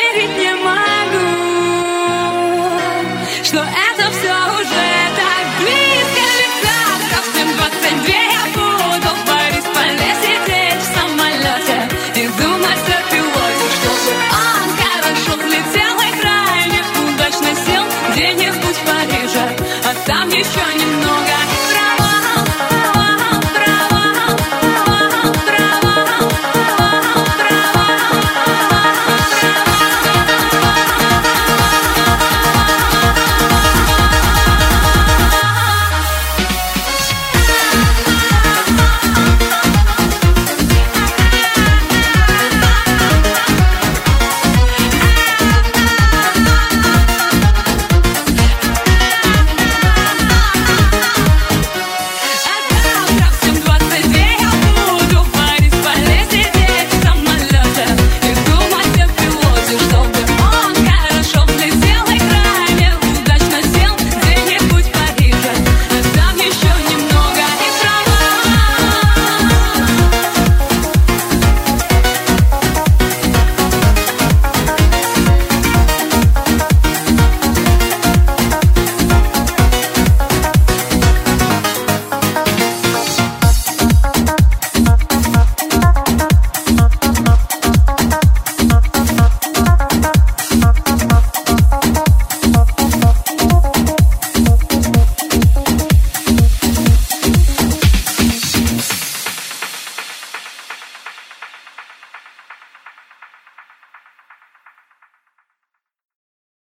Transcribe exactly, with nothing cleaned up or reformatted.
поверить не могу, что это все уже так близко. Ведь завтра в двадцать две я буду в Париж полететь в самолете и думать о пилоте, чтобы он хорошо взлетел и крайне удачно сел где-нибудь в Париже, а там еще немного